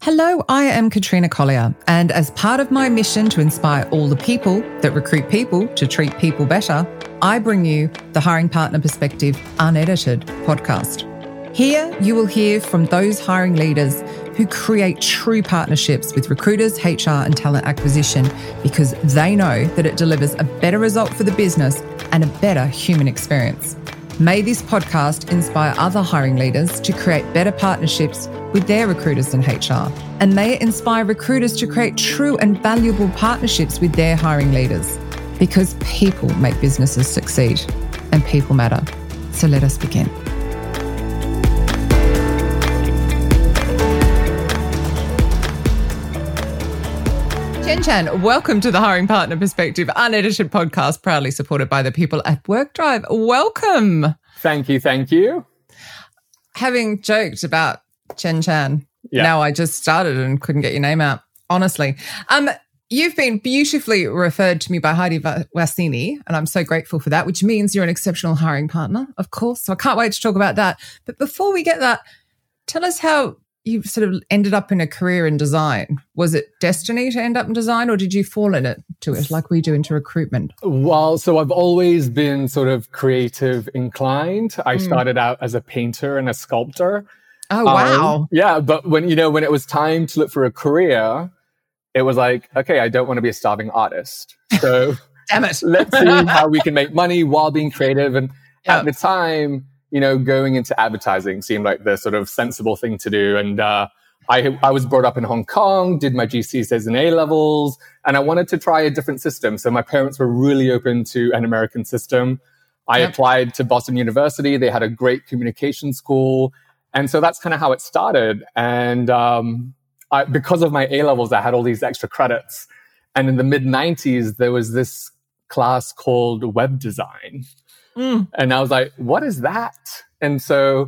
Hello, I am Katrina Collier, and as part of my mission to inspire all the people that recruit people to treat people better, I bring you the Hiring Partner Perspective Unedited podcast. Here you will hear from those hiring leaders who create true partnerships with recruiters, HR and talent acquisition because they know that it delivers a better result for the business and a better human experience. May this podcast inspire other hiring leaders to create better partnerships with their recruiters and HR. And may it inspire recruiters to create true and valuable partnerships with their hiring leaders. Because people make businesses succeed and people matter. So let us begin. Chen Chan, welcome to the Hiring Partner Perspective Unedited podcast, proudly supported by the people at WorkDrive. Welcome. Thank you. Having joked about Chen Chan, now I just started and couldn't get your name out, honestly. You've been beautifully referred to me by Heidi Vassini, and I'm so grateful for that, which means you're an exceptional hiring partner, of course. So I can't wait to talk about that. But before we get that, tell us how you sort of ended up in a career in design. Was it destiny to end up in design, or did you fall into it like we do into recruitment? Well, so I've always been sort of creative inclined. I started out as a painter and a sculptor. Oh, wow. Yeah, but when it was time to look for a career, it was like, okay, I don't want to be a starving artist. So damn it. Let's see how we can make money while being creative. And at the time, going into advertising seemed like the sort of sensible thing to do. And I was brought up in Hong Kong, did my GCSEs and A-levels, and I wanted to try a different system. So my parents were really open to an American system. I applied to Boston University. They had a great communication school. And so that's kind of how it started. And because of my A-levels, I had all these extra credits. And in the mid-90s, there was this class called web design. And I was like, what is that? And so,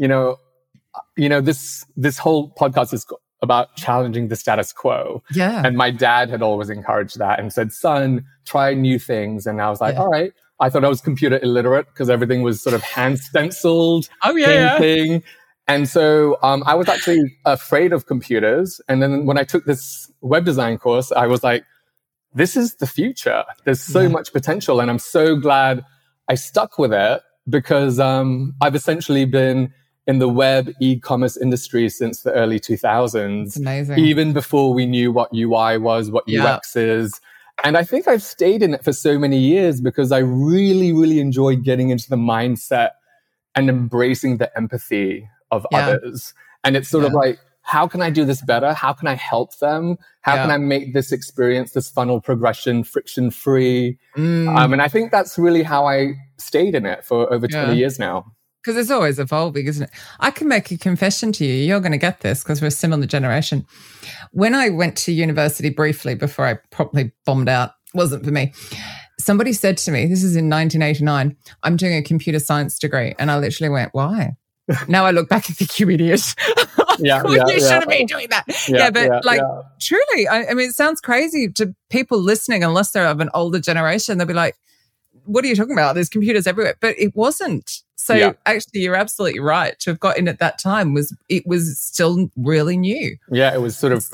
this whole podcast is about challenging the status quo. Yeah. And my dad had always encouraged that and said, son, try new things. And I was like, all right. I thought I was computer illiterate because everything was sort of hand stenciled. Painting. And so I was actually afraid of computers. And then when I took this web design course, I was like, this is the future. There's so much potential. And I'm so glad I stuck with it because I've essentially been in the web e-commerce industry since the early 2000s. That's amazing. Even before we knew what UI was, what UX is. And I think I've stayed in it for so many years because I really, really enjoyed getting into the mindset and embracing the empathy of others. And it's sort of like, how can I do this better? How can I help them? How can I make this experience, this funnel progression, friction-free? And I think that's really how I stayed in it for over 20 years now. Because it's always evolving, isn't it? I can make a confession to you. You're going to get this because we're a similar generation. When I went to university briefly before I properly bombed out, wasn't for me. Somebody said to me, this is in 1989, I'm doing a computer science degree. And I literally went, why? Now I look back and think, you idiot. You shouldn't be doing that. Truly, I mean, it sounds crazy to people listening, unless they're of an older generation. They'll be like, what are you talking about? There's computers everywhere. But it wasn't. So actually, you're absolutely right. To have got in at that time was still really new. Yeah, it was sort of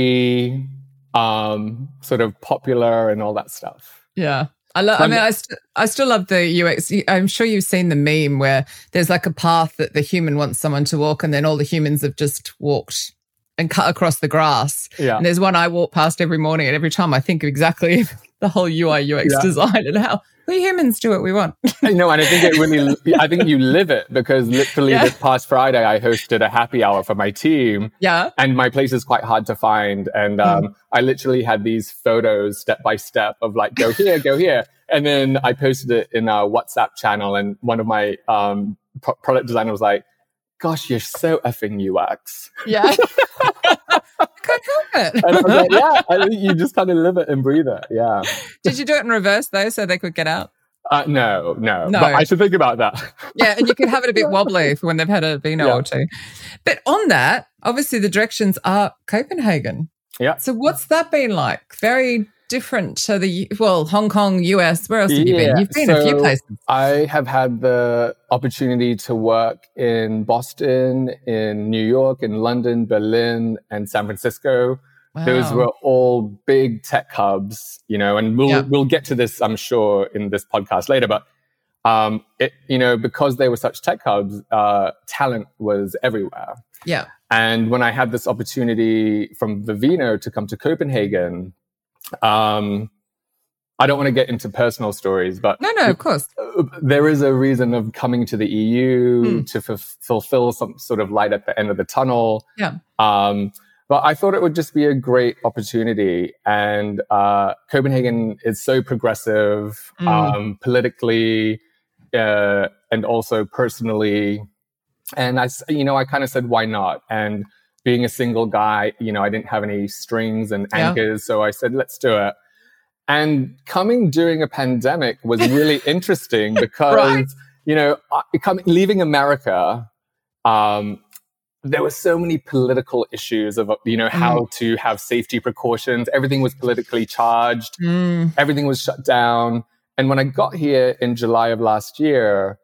sort of popular and all that stuff. Yeah. I still love the UX. I'm sure you've seen the meme where there's like a path that the human wants someone to walk, and then all the humans have just walked and cut across the grass. Yeah. And there's one I walk past every morning, and every time I think of exactly the whole UI UX design and how we humans do what we want. And I think I think you live it because literally this past Friday I hosted a happy hour for my team. Yeah. And my place is quite hard to find. And I literally had these photos step by step of like, go here, go here. And then I posted it in our WhatsApp channel, and one of my product designers was like, gosh, you're so effing UX. Yeah. I can't help it. And I was like, I think you just kind of live it and breathe it. Yeah. Did you do it in reverse though, so they could get out? No. But I should think about that. Yeah, and you could have it a bit wobbly for when they've had a vino or two. But on that, obviously the directions are Copenhagen. Yeah. So what's that been like? Very different to Hong Kong, US? Where else have you been? You've been a few places. I have had the opportunity to work in Boston, in New York, in London, Berlin, and San Francisco. Wow. Those were all big tech hubs, and we'll get to this, I'm sure, in this podcast later. But because they were such tech hubs, talent was everywhere. Yeah. And when I had this opportunity from Vivino to come to Copenhagen, I don't want to get into personal stories, but no, of course, there is a reason of coming to the EU to fulfill some sort of light at the end of the tunnel. Yeah. But I thought it would just be a great opportunity. And Copenhagen is so progressive, politically, and also personally. And I kind of said, why not? And being a single guy, I didn't have any strings and anchors. So I said, let's do it. And coming during a pandemic was really interesting because, leaving America, there were so many political issues of, how to have safety precautions. Everything was politically charged. Everything was shut down. And when I got here in July of last year,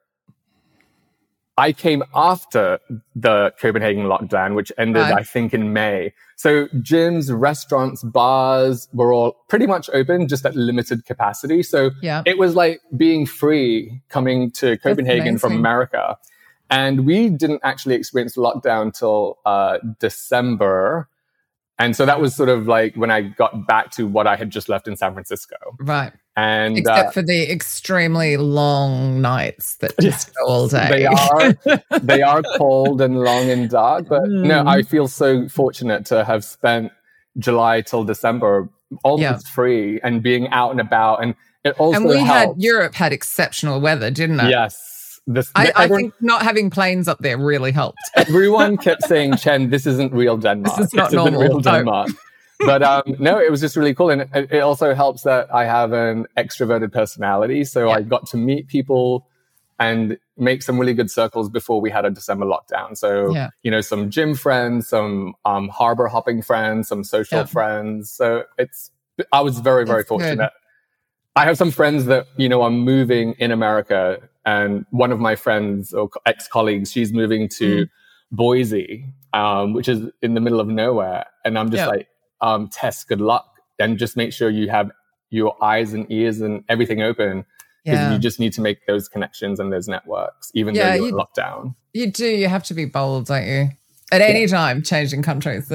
I came after the Copenhagen lockdown, which ended, I think, in May. So gyms, restaurants, bars were all pretty much open, just at limited capacity. So it was like being free coming to Copenhagen from America. And we didn't actually experience lockdown till December. And so that was sort of like when I got back to what I had just left in San Francisco. Right. And except for the extremely long nights that just go all day. They are cold and long and dark. But no, I feel so fortunate to have spent July till December almost free and being out and about. And it also Europe had exceptional weather, didn't it? Yes. I think not having planes up there really helped. Everyone kept saying, Chen, this isn't real Denmark. This is not normal. Real Denmark. But no, it was just really cool. And it also helps that I have an extroverted personality. So I got to meet people and make some really good circles before we had a December lockdown. So, some gym friends, some harbor hopping friends, some social friends. So I was very, very fortunate. Good. I have some friends that, are moving in America. And one of my friends or ex-colleagues, she's moving to Boise, which is in the middle of nowhere. And I'm just like, Tess, good luck. And just make sure you have your eyes and ears and everything open. Because you just need to make those connections and those networks, even though you're in lockdown. You do. You have to be bold, don't you? At any time, changing countries.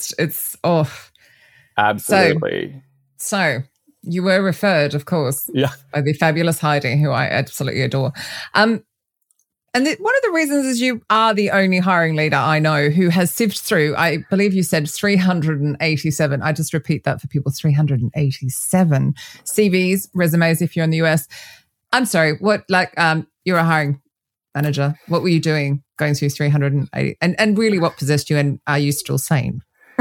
Absolutely. So you were referred, of course, by the fabulous Heidi, who I absolutely adore. And one of the reasons is you are the only hiring leader I know who has sifted through, I believe you said 387. I just repeat that for people, 387 CVs, resumes if you're in the US. I'm sorry, you're a hiring manager. What were you doing going through 380? And really what possessed you, and are you still sane?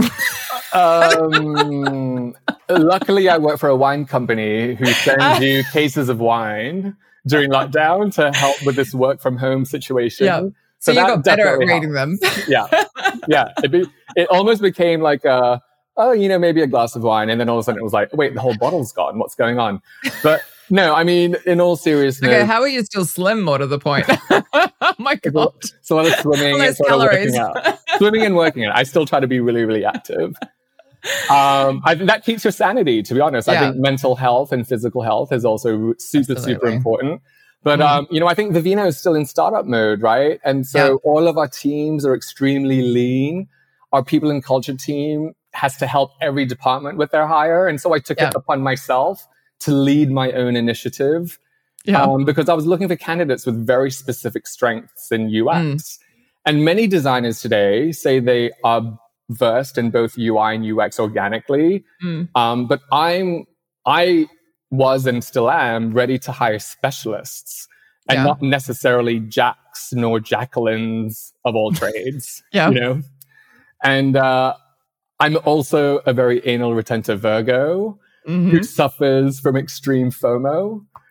Luckily, I work for a wine company who sends you cases of wine during lockdown to help with this work from home situation. Yeah. So you got better at reading them. Yeah. It almost became like maybe a glass of wine. And then all of a sudden it was like, wait, the whole bottle's gone. What's going on? But no, I mean, in all seriousness. Okay, how are you still slim, more to the point? Oh my God. It's a lot of swimming. Less calories. Swimming and working out. I still try to be really, really active. I think that keeps your sanity, to be honest. I think mental health and physical health is also super important. But, I think Vivino is still in startup mode, right? And so all of our teams are extremely lean. Our people and culture team has to help every department with their hire. And so I took it upon myself to lead my own initiative because I was looking for candidates with very specific strengths in UX. And many designers today say they are versed in both UI and UX organically. But I was and still am ready to hire specialists and not necessarily Jacks nor Jacquelines of all trades, And I'm also a very anal retentive Virgo who suffers from extreme FOMO.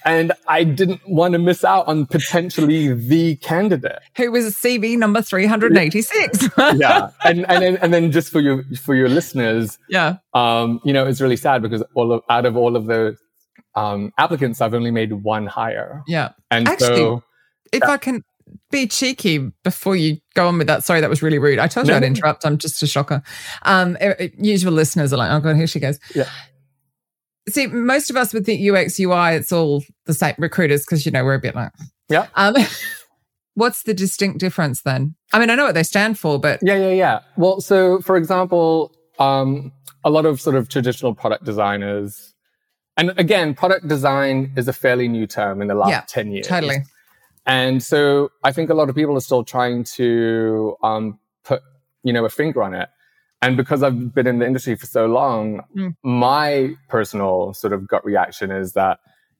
And I didn't want to miss out on potentially the candidate who was CV number 386. Yeah, and then just for your listeners, yeah, it's really sad because out of all of the applicants, I've only made one hire. Yeah, and actually, so if I can be cheeky before you go on with that, sorry, that was really rude. I told you I'd interrupt. I'm just a shocker. Usual listeners are like, oh god, here she goes. Yeah. See, most of us would think UX, UI, it's all the same recruiters because, we're a bit like... Yeah. What's the distinct difference then? I mean, I know what they stand for, but... Yeah. Well, so, for example, a lot of sort of traditional product designers... And again, product design is a fairly new term in the last 10 years. Totally. And so I think a lot of people are still trying to put, a finger on it. And because I've been in the industry for so long, my personal sort of gut reaction is that,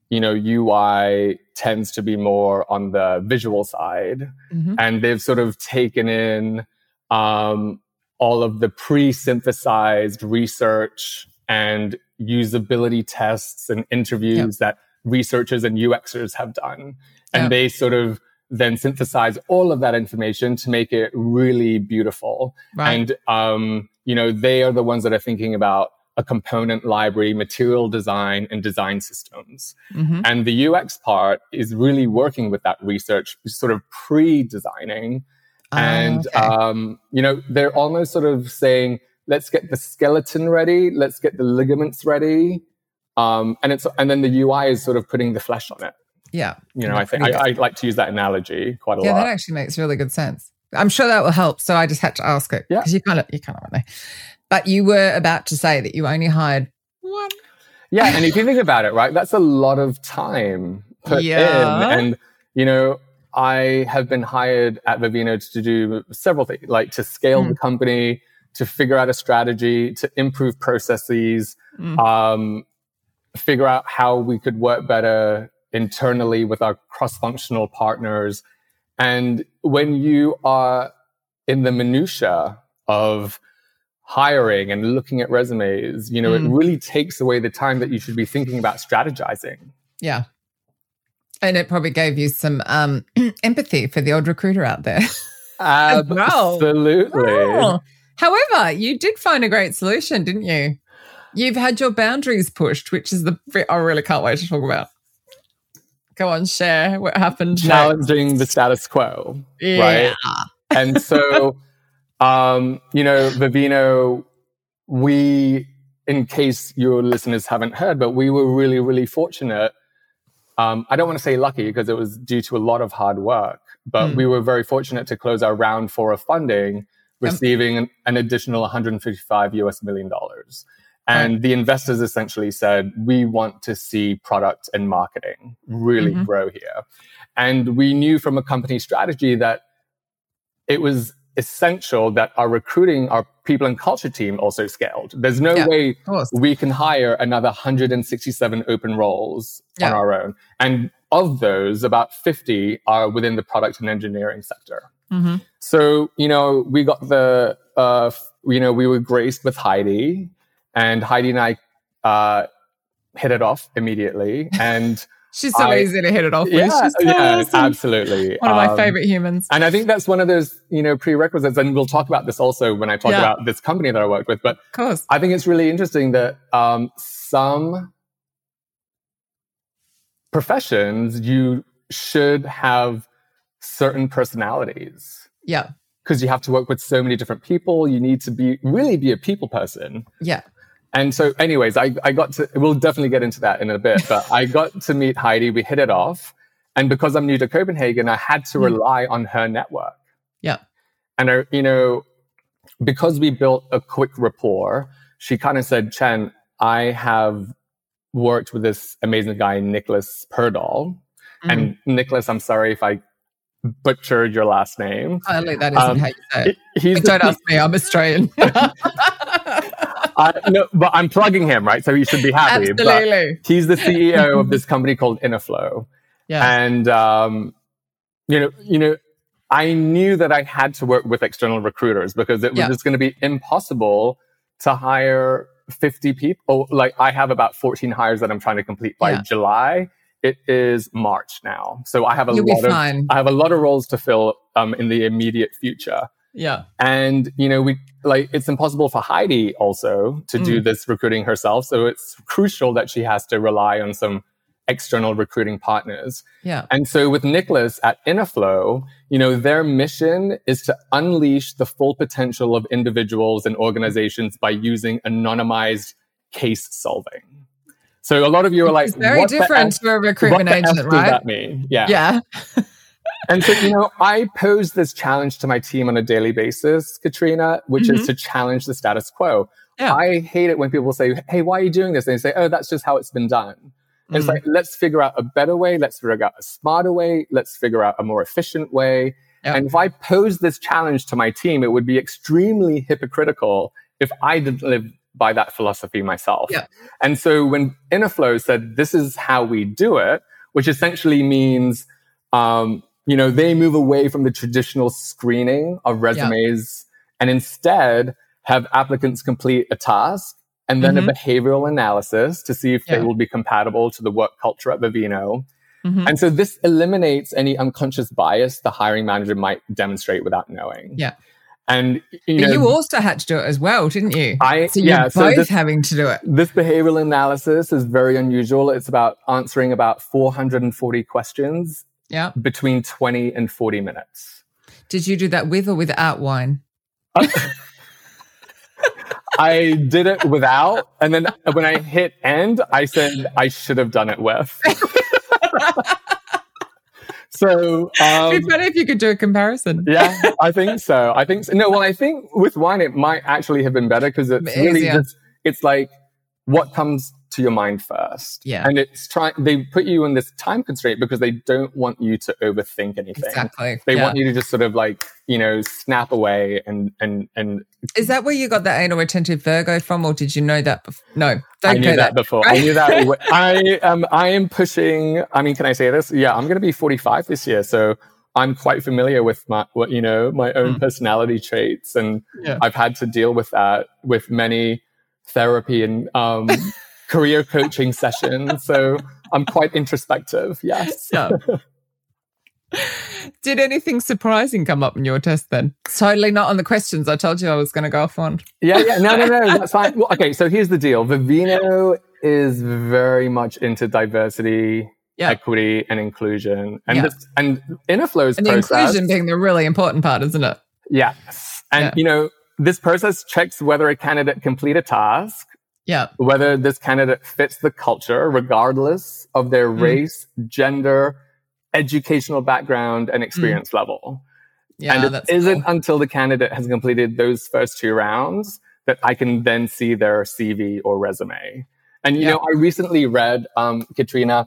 UI tends to be more on the visual side. Mm-hmm. And they've sort of taken in all of the pre-synthesized research and usability tests and interviews that researchers and UXers have done. And they sort of then synthesize all of that information to make it really beautiful. Right. And, they are the ones that are thinking about a component library, material design, and design systems. Mm-hmm. And the UX part is really working with that research, sort of pre-designing. And, they're almost sort of saying, let's get the skeleton ready, let's get the ligaments ready. And then the UI is sort of putting the flesh on it. Yeah. I think I like to use that analogy quite a lot. Yeah, that actually makes really good sense. I'm sure that will help. So I just had to ask it because you kind of want to know. But you were about to say that you only hired one. Yeah. And if you think about it, right, that's a lot of time put in. And, I have been hired at Vivino to do several things, like to scale the company, to figure out a strategy, to improve processes, figure out how we could work better internally with our cross-functional partners. And when you are in the minutia of hiring and looking at resumes, it really takes away the time that you should be thinking about strategizing. Yeah. And it probably gave you some empathy for the odd recruiter out there. Absolutely. Oh. However, you did find a great solution, didn't you? You've had your boundaries pushed, which is I really can't wait to talk about. Go on, share what happened. Challenging the status quo, right? And so, Vivino, in case your listeners haven't heard, but we were really, really fortunate. I don't want to say lucky because it was due to a lot of hard work, but we were very fortunate to close our round 4 of funding, receiving an additional $155 million. And the investors essentially said, we want to see product and marketing really grow here. And we knew from a company strategy that it was essential that our recruiting, our people and culture team also scaled. There's no way we can hire another 167 open roles on our own. And of those, about 50 are within the product and engineering sector. Mm-hmm. So, we got we were graced with Heidi. And Heidi and I hit it off immediately. And she's so easy to hit it off with. Yeah, she's so awesome. Absolutely. One of my favorite humans. And I think that's one of those, prerequisites. And we'll talk about this also when I talk about this company that I worked with. But of course. I think it's really interesting that some professions, you should have certain personalities. Yeah. Because you have to work with so many different people. You need to really be a people person. Yeah. And so anyways, we'll definitely get into that in a bit, but I got to meet Heidi. We hit it off. And because I'm new to Copenhagen, I had to rely on her network. Yeah. And, because we built a quick rapport, she kind of said, Chen, I have worked with this amazing guy, Nicholas Perdahl. And Nicholas, I'm sorry if I butchered your last name. That isn't how you say it. Don't ask me, I'm Australian. No, but I'm plugging him, right? So he should be happy. Absolutely. But he's the CEO of this company called Innoflow. Yeah. And, I knew that I had to work with external recruiters because it was just going to be impossible to hire 50 people. Like I have about 14 hires that I'm trying to complete by July. it is March now. So I have You'll be fine. I have a lot of roles to fill in the immediate future. Yeah. And, it's impossible for Heidi also to do this recruiting herself. So it's crucial that she has to rely on some external recruiting partners. Yeah. And so with Nicholas at Interflow, their mission is to unleash the full potential of individuals and organizations by using anonymized case solving. So a lot of you are like, it's very different to a recruitment agent, right? What does that mean? Yeah. Yeah. And so, I pose this challenge to my team on a daily basis, Katrina, which is to challenge the status quo. Yeah. I hate it when people say, hey, why are you doing this? And they say, oh, that's just how it's been done. And it's like, let's figure out a better way. Let's figure out a smarter way. Let's figure out a more efficient way. Yep. And if I pose this challenge to my team, it would be extremely hypocritical if I didn't live by that philosophy myself. Yep. And so when Interflow said, this is how we do it, which essentially means, they move away from the traditional screening of resumes and instead have applicants complete a task and then a behavioral analysis to see if they will be compatible to the work culture at Vivino. And so this eliminates any unconscious bias the hiring manager might demonstrate without knowing. Yeah. And you also had to do it as well, didn't you? You're both having to do it. This behavioral analysis is very unusual. It's about answering about 440 questions between 20 and 40 minutes. Did you do that with or without wine? I did it without, and then when I hit end, I said I should have done it with. So it'd be better if you could do a comparison. Yeah, I think so. No, well, I think with wine it might actually have been better because it's really it's like what comes to your mind first. Yeah. And they put you in this time constraint because they don't want you to overthink anything. Exactly. They want you to just sort of snap away and Is that where you got the anal retentive Virgo from, or did you know that before? No, I knew that before. I knew that. I am pushing, can I say this? Yeah, I'm going to be 45 this year. So I'm quite familiar with my own personality traits. And I've had to deal with that with many therapy and career coaching sessions. So I'm quite introspective. Yes. Yeah. Did anything surprising come up in your test then? Totally not on the questions I told you I was going to go off on. Yeah. No, that's fine. Well, okay, so here's the deal. Vivino is very much into diversity, equity, and inclusion. And Interflow's and the process, inclusion being the really important part, isn't it? Yes. And, this process checks whether a candidate complete a task, whether this candidate fits the culture, regardless of their race, gender, educational background, and experience level. Yeah, and it isn't until the candidate has completed those first two rounds that I can then see their CV or resume. And, I recently read, Katrina,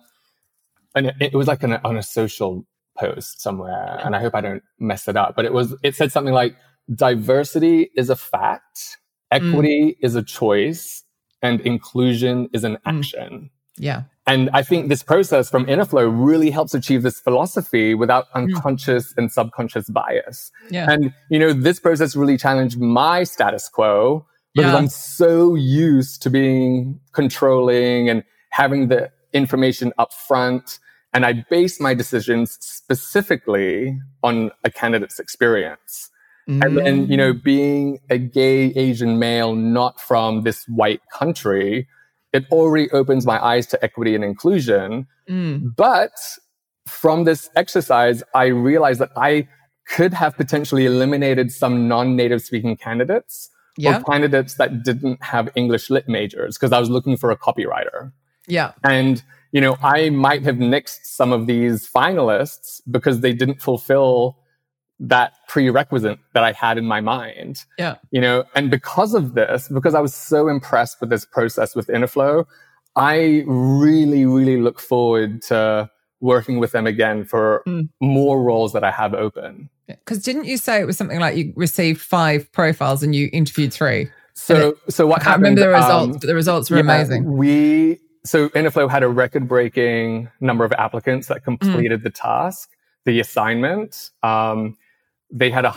and it was like on a social post somewhere, and I hope I don't mess it up, but it said something like, diversity is a fact, equity is a choice, and inclusion is an action. Yeah. And I think this process from Interflow really helps achieve this philosophy without unconscious and subconscious bias. Yeah. And, this process really challenged my status quo because I'm so used to being controlling and having the information up front. And I base my decisions specifically on a candidate's experience. And then, being a gay Asian male, not from this white country, it already opens my eyes to equity and inclusion. But from this exercise, I realized that I could have potentially eliminated some non-native speaking candidates or candidates that didn't have English lit majors because I was looking for a copywriter. Yeah. And, I might have nixed some of these finalists because they didn't fulfill that prerequisite that I had in my mind. Yeah. And because of this, because I was so impressed with this process with Interflow, I really, really look forward to working with them again for more roles that I have open. Because didn't you say it was something like you received 5 profiles and you interviewed 3? So what happened? I can't remember the results, but the results were amazing. So Interflow had a record-breaking number of applicants that completed the task, the assignment. They had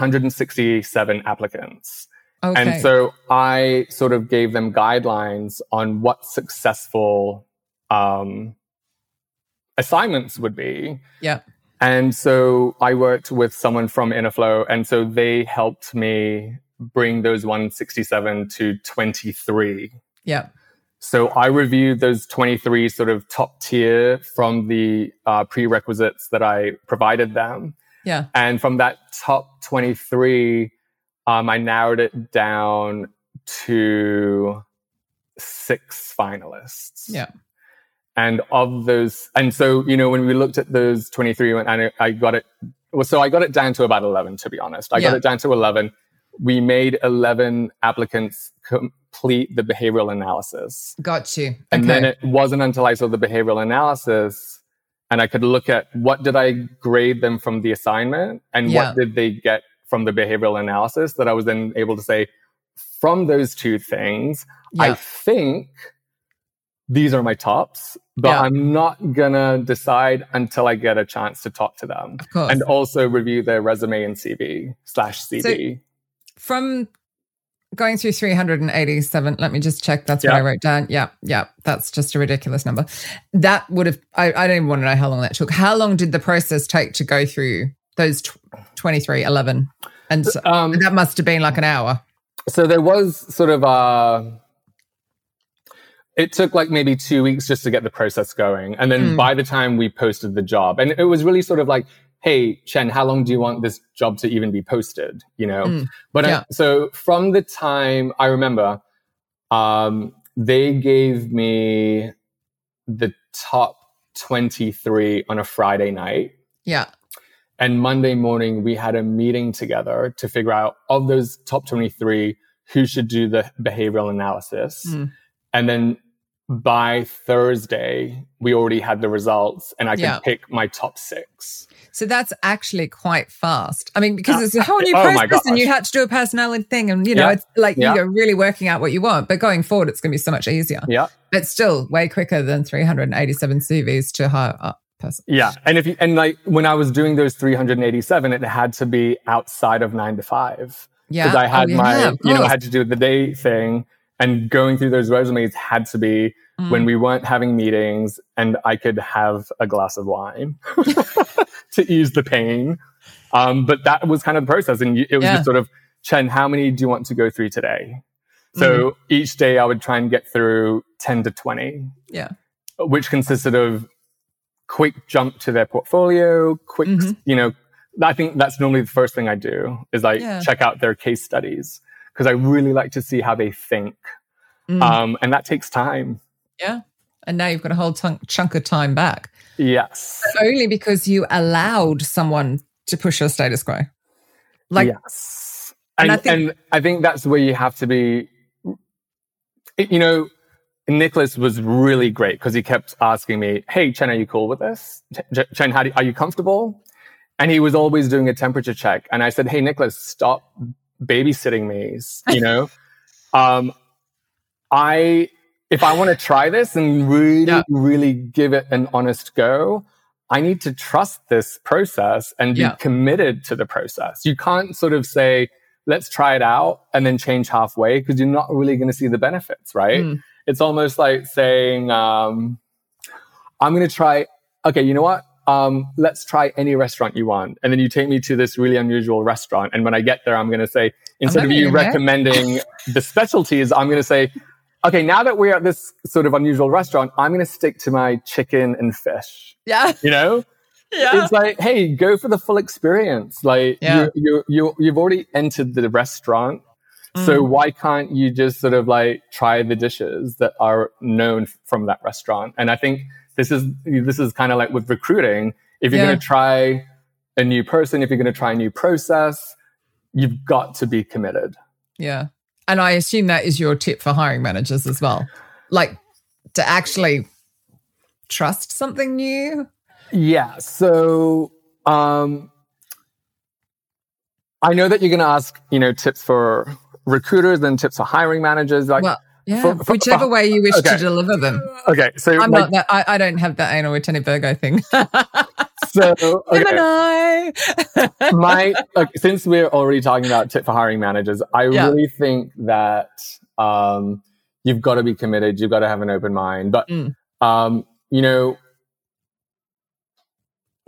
167 applicants. Okay. And so I sort of gave them guidelines on what successful assignments would be. Yeah. And so I worked with someone from Interflow, and so they helped me bring those 167 to 23. Yeah. So I reviewed those 23 sort of top tier from the prerequisites that I provided them. Yeah. And from that top 23, I narrowed it down to 6 finalists. Yeah. And of those, and so, you know, when we looked at those 23, and I got it, so I got it down to about 11, to be honest. I got it down to 11. We made 11 applicants complete the behavioral analysis. Got you. Okay. And then it wasn't until I saw the behavioral analysis and I could look at what did I grade them from the assignment and what did they get from the behavioral analysis that I was then able to say, from those two things, I think these are my tops, but I'm not gonna decide until I get a chance to talk to them. Of course. And also review their resume and CV/CV. So from going through 387, let me just check. That's what I wrote down. Yeah. That's just a ridiculous number. That would have, I don't even want to know how long that took. How long did the process take to go through those 23, 11? And so, that must have been like an hour. So there was sort of it took like maybe 2 weeks just to get the process going. And then by the time we posted the job, and it was really sort of like, hey, Chen, how long do you want this job to even be posted? You know? But so from the time I remember, they gave me the top 23 on a Friday night. Yeah. And Monday morning, we had a meeting together to figure out, of those top 23, who should do the behavioral analysis. And then by Thursday, we already had the results and I could pick my top 6. So that's actually quite fast. I mean, because it's a whole new process and you had to do a personality thing and, you know, it's like you're really working out what you want. But going forward, it's going to be so much easier. Yeah. But still way quicker than 387 CVs to hire a person. Yeah. And like when I was doing those 387, it had to be outside of 9 to 5. Yeah. Because I had I had to do the day thing. And going through those resumes had to be when we weren't having meetings and I could have a glass of wine to ease the pain. But that was kind of the process. And it was just sort of, Chen, how many do you want to go through today? So each day I would try and get through 10 to 20. Yeah. Which consisted of quick jump to their portfolio, quick, you know, I think that's normally the first thing I do is like check out their case studies. Because I really like to see how they think. And that takes time. Yeah. And now you've got a whole chunk of time back. Yes. But only because you allowed someone to push your status quo. Like, yes. And I think that's where you have to be, you know, Nicholas was really great because he kept asking me, hey, Chen, are you cool with this? Chen, are you comfortable? And he was always doing a temperature check. And I said, hey, Nicholas, stop babysitting me, you know. If I want to try this and really give it an honest go, I need to trust this process and be committed to the process. You can't sort of say, let's try it out and then change halfway because you're not really going to see the benefits, right? It's almost like saying, I'm going to try, okay, you know what? Let's try any restaurant you want. And then you take me to this really unusual restaurant. And when I get there, I'm going to say, instead of you recommending the specialties, I'm going to say, okay, now that we're at this sort of unusual restaurant, I'm going to stick to my chicken and fish. Yeah. You know? Yeah. It's like, hey, go for the full experience. Like you've already entered the restaurant. So why can't you just sort of like try the dishes that are known from that restaurant? And I think this is kind of like with recruiting. If you're going to try a new person, if you're going to try a new process, you've got to be committed. Yeah. And I assume that is your tip for hiring managers as well. Like to actually trust something new. Yeah. So I know that you're going to ask, you know, tips for recruiters and tips for hiring managers. Like, well, yeah, whichever way you wish to deliver them. Okay, so I'm not that. I don't have that anal retentive Virgo thing. So Gemini. Since we're already talking about tip for hiring managers, I really think that you've got to be committed. You've got to have an open mind. But you know,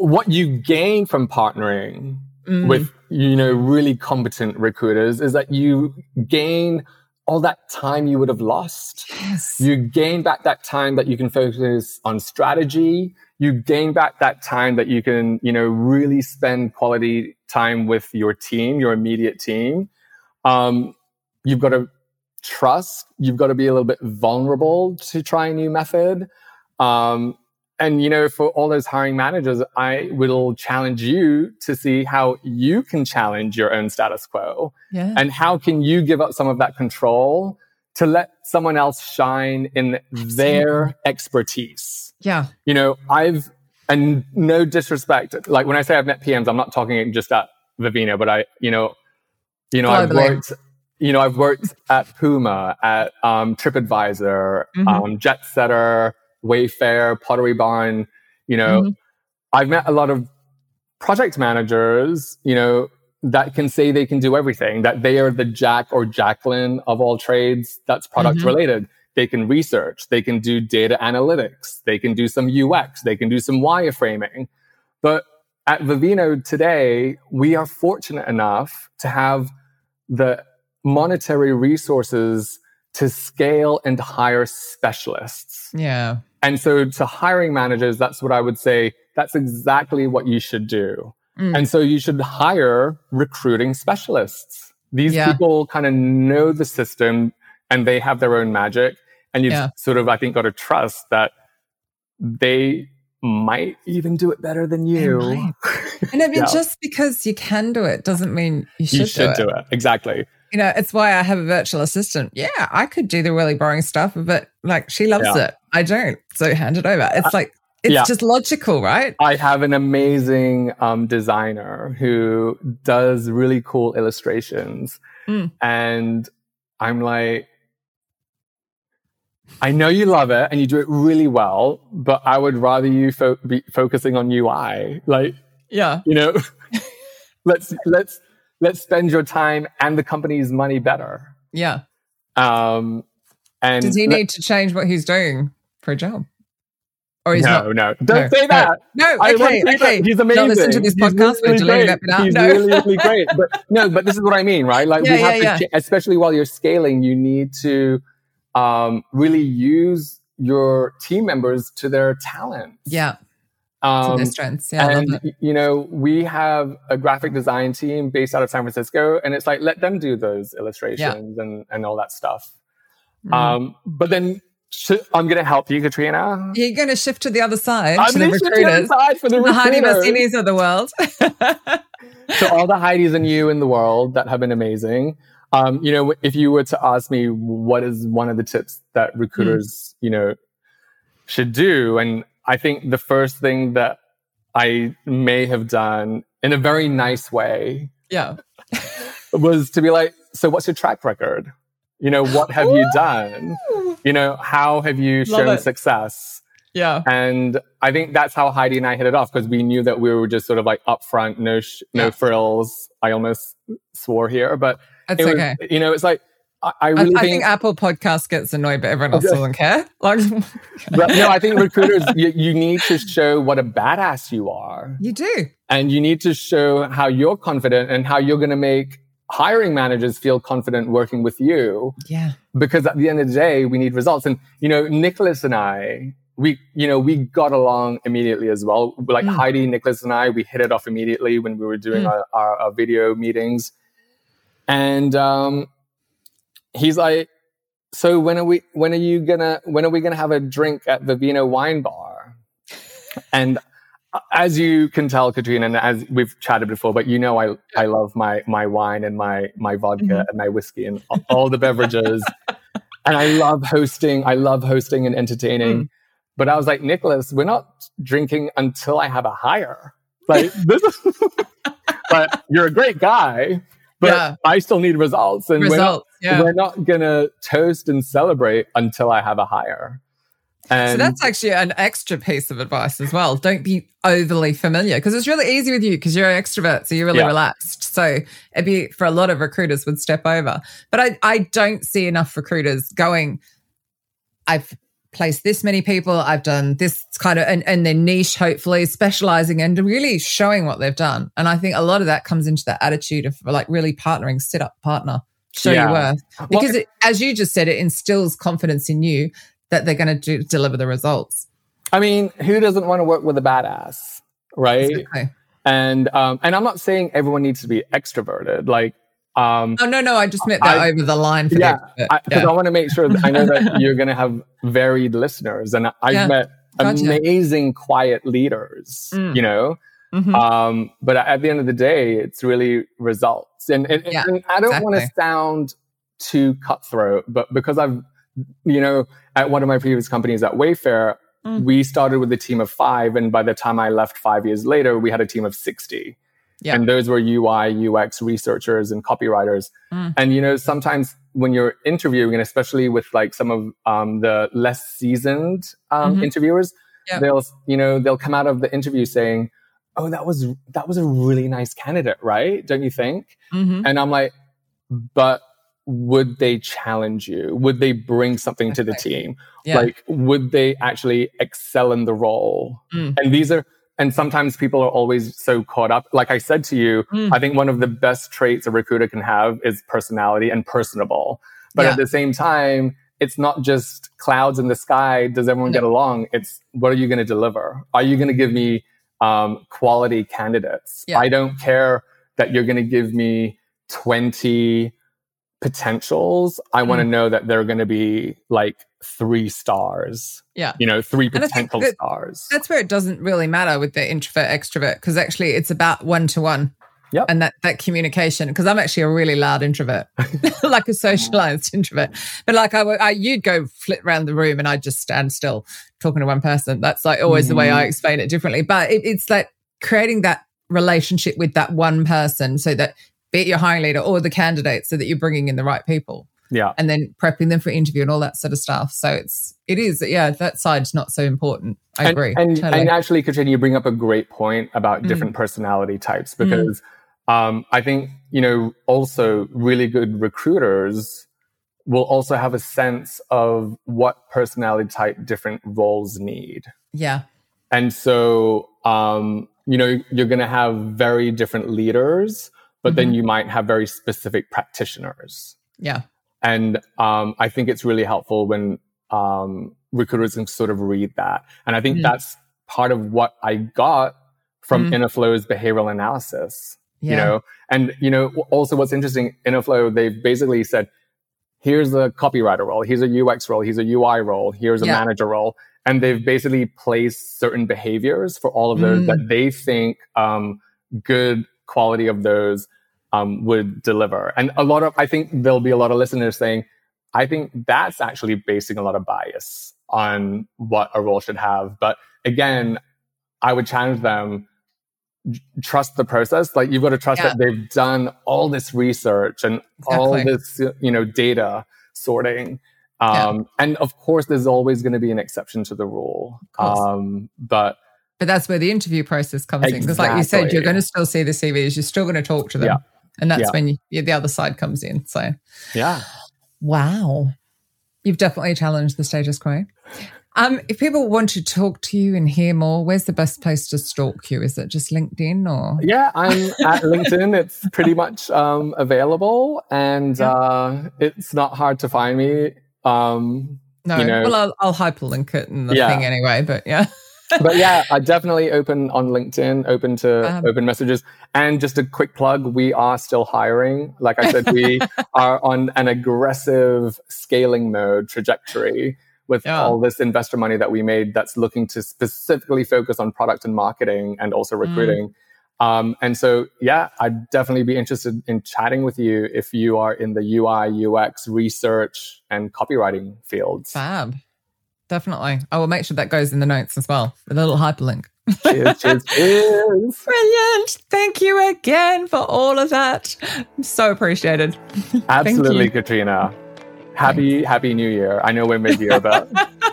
what you gain from partnering with, really competent recruiters is that you gain all that time you would have lost. Yes. You gain back that time that you can focus on strategy. You gain back that time that you can, really spend quality time with your team, your immediate team. You've got to trust. You've got to be a little bit vulnerable to try a new method. And, for all those hiring managers, I will challenge you to see how you can challenge your own status quo. Yeah. And how can you give up some of that control to let someone else shine in their expertise. Yeah. And no disrespect, like when I say I've met PMs, I'm not talking just at Vivino, but I've worked at Puma, at TripAdvisor, JetSetter, Wayfair, Pottery Barn. I've met a lot of project managers, that can say they can do everything, that they are the Jack or Jacqueline of all trades that's product related. They can research, they can do data analytics, they can do some UX, they can do some wireframing. But at Vivino today, we are fortunate enough to have the monetary resources to scale and hire specialists. Yeah. And so to hiring managers, that's what I would say, that's exactly what you should do. And so you should hire recruiting specialists. These people kind of know the system and they have their own magic. And you've sort of, I think, got to trust that they might even do it better than you. And I mean, just because you can do it doesn't mean you should do it. Exactly. It's why I have a virtual assistant. Yeah, I could do the really boring stuff, but like she loves it. I don't. So hand it over. It's it's just logical, right? I have an amazing designer who does really cool illustrations. And I'm like, I know you love it and you do it really well, but I would rather you be focusing on UI. Like, let's spend your time and the company's money better. Yeah. And does he need to change what he's doing for a job? Or he's no, don't say that. No, okay. He's amazing. Don't listen to this podcast. We're deleting that bit out. He's really great. But this is what I mean, right? Like we have to, especially while you're scaling, you need to really use your team members to their talents. Yeah. To their strengths. Yeah. And, we have a graphic design team based out of San Francisco, and it's like, let them do those illustrations and all that stuff. But then I'm going to help you, Katrina. You're going to shift to the other side, to the recruiters. The Heidi Massinis of the world. So all the Heidis and you in the world that have been amazing. If you were to ask me what is one of the tips that recruiters, should do, and I think the first thing that I may have done in a very nice way, was to be like, so what's your track record? What have you done? How have you shown success? Yeah. And I think that's how Heidi and I hit it off, because we knew that we were just sort of like upfront, no frills. I almost swore here, but it's okay. It's like, I think Apple Podcast gets annoyed, but everyone else doesn't care. But no, I think recruiters, you need to show what a badass you are. You do. And you need to show how you're confident and how you're going to make hiring managers feel confident working with you. Yeah. Because at the end of the day, we need results. And, Nicholas and I, we got along immediately as well. Like Heidi, Nicholas and I, we hit it off immediately when we were doing our video meetings. And, he's like, so when are we gonna have a drink at Vivino Wine Bar? And as you can tell, Katrina, and as we've chatted before, but I love my wine and my vodka and my whiskey and all the beverages. And I love hosting and entertaining. But I was like, Nicholas, we're not drinking until I have a hire. Like but you're a great guy. But I still need results. And we're not going to toast and celebrate until I have a hire. And so that's actually an extra piece of advice as well. Don't be overly familiar, because it's really easy with you because you're an extrovert. So you're really relaxed. So it'd be, for a lot of recruiters, would step over. But I don't see enough recruiters going, I've placed this many people. I've done this kind of, and their niche, hopefully specializing and really showing what they've done. And I think a lot of that comes into that attitude of like really partnering, sit up, partner, show your worth. Because as you just said, it instills confidence in you that they're going to deliver the results. I mean, who doesn't want to work with a badass, right? Exactly. And I'm not saying everyone needs to be extroverted. Like, no, I just meant that over the line. For because I want to make sure that I know that you're going to have varied listeners, and I've met amazing quiet leaders, you know. Mm-hmm. But at the end of the day, it's really results, and I don't want to sound too cutthroat, but because I've, you know, at one of my previous companies at Wayfair, we started with a team of 5, and by the time I left 5 years later, we had a team of 60. Yeah. And those were UI, UX researchers and copywriters. And, you know, sometimes when you're interviewing, and especially with like some of the less seasoned interviewers, they'll come out of the interview saying, oh, that was a really nice candidate, right? Don't you think? And I'm like, but would they challenge you? Would they bring something to the team? Like, would they actually excel in the role? And sometimes people are always so caught up. Like I said to you, I think one of the best traits a recruiter can have is personality and personable. But at the same time, it's not just clouds in the sky. Does everyone get along? It's what are you going to deliver? Are you going to give me quality candidates? I don't care that you're going to give me 20 potentials. I want to know that they're going to be like 3 stars. You know, 3 potential stars. That's where it doesn't really matter with the introvert extrovert, because actually it's about one-to-one. And that communication, because I'm actually a really loud introvert, like a socialized introvert. But like you'd go flit around the room and I'd just stand still talking to one person. That's like always the way I explain it differently. But it's like creating that relationship with that one person, so that be it your hiring leader or the candidate, so that you're bringing in the right people. And then prepping them for interview and all that sort of stuff. So it is, that side's not so important. I agree. And actually, Katrina, you bring up a great point about different personality types, because I think, you know, also really good recruiters will also have a sense of what personality type different roles need. And so, you know, you're going to have very different leaders, but then you might have very specific practitioners. And I think it's really helpful when recruiters can sort of read that. And I think that's part of what I got from Innoflow's behavioral analysis, you know. And, you know, also what's interesting, Innoflow, they've basically said, here's a copywriter role, here's a UX role, here's a UI role, here's a manager role. And they've basically placed certain behaviors for all of those that they think good quality of those would deliver. And I think there'll be a lot of listeners saying, I think that's actually basing a lot of bias on what a role should have. But again, I would challenge them, trust the process. Like, you've got to trust that they've done all this research and all this, you know, data sorting. And of course, there's always going to be an exception to the rule. But that's where the interview process comes in. Because like you said, you're going to still see the CVs, you're still going to talk to them. And that's when the other side comes in. So, wow. You've definitely challenged the status quo. If people want to talk to you and hear more, where's the best place to stalk you? Is it just LinkedIn or? Yeah, I'm at LinkedIn. It's pretty much available, and it's not hard to find me. No, you know, well, I'll hyperlink it in the thing anyway, but But I definitely open on LinkedIn, open to open messages. And just a quick plug, we are still hiring. Like I said, we are on an aggressive scaling mode trajectory with all this investor money that we made that's looking to specifically focus on product and marketing and also recruiting. And so, I'd definitely be interested in chatting with you if you are in the UI, UX, research, and copywriting fields. Fab. Definitely. I will make sure that goes in the notes as well, with a little hyperlink. Cheers. Brilliant. Thank you again for all of that. I'm so appreciated. Absolutely, Katrina. Happy New Year. I know we're mid-year, but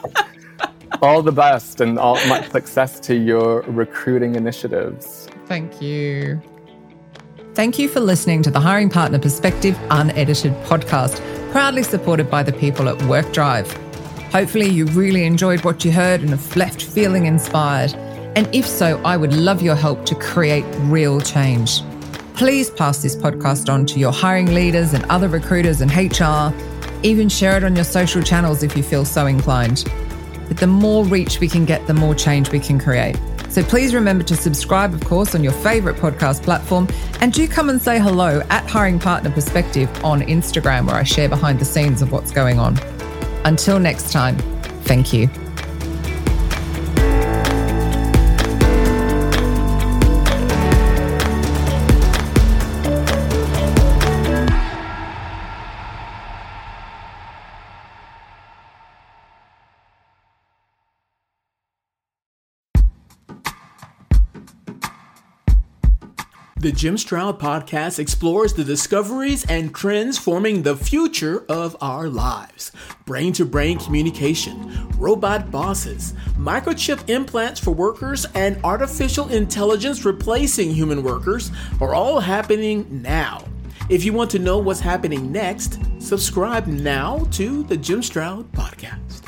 all the best and all much success to your recruiting initiatives. Thank you. Thank you for listening to the Hiring Partner Perspective Unedited podcast, proudly supported by the people at WorkDrive. Hopefully you really enjoyed what you heard and have left feeling inspired. And if so, I would love your help to create real change. Please pass this podcast on to your hiring leaders and other recruiters and HR. Even share it on your social channels if you feel so inclined. But the more reach we can get, the more change we can create. So please remember to subscribe, of course, on your favorite podcast platform. And do come and say hello at Hiring Partner Perspective on Instagram, where I share behind the scenes of what's going on. Until next time, thank you. The Jim Stroud Podcast explores the discoveries and trends forming the future of our lives. Brain-to-brain communication, robot bosses, microchip implants for workers, and artificial intelligence replacing human workers are all happening now. If you want to know what's happening next, subscribe now to the Jim Stroud Podcast.